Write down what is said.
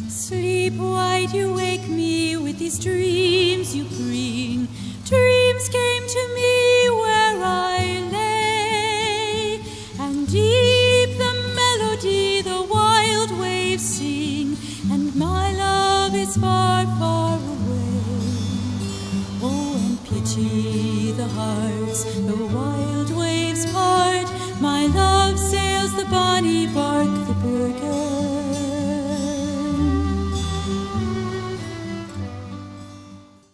Sleep, why do you wake me with these dreams you bring? Dreams came to me where I lay, and deep the melody the wild waves sing, and my love is far, far away. Oh, and pity the hearts the wild waves part. My love sails the bonny bark, the birk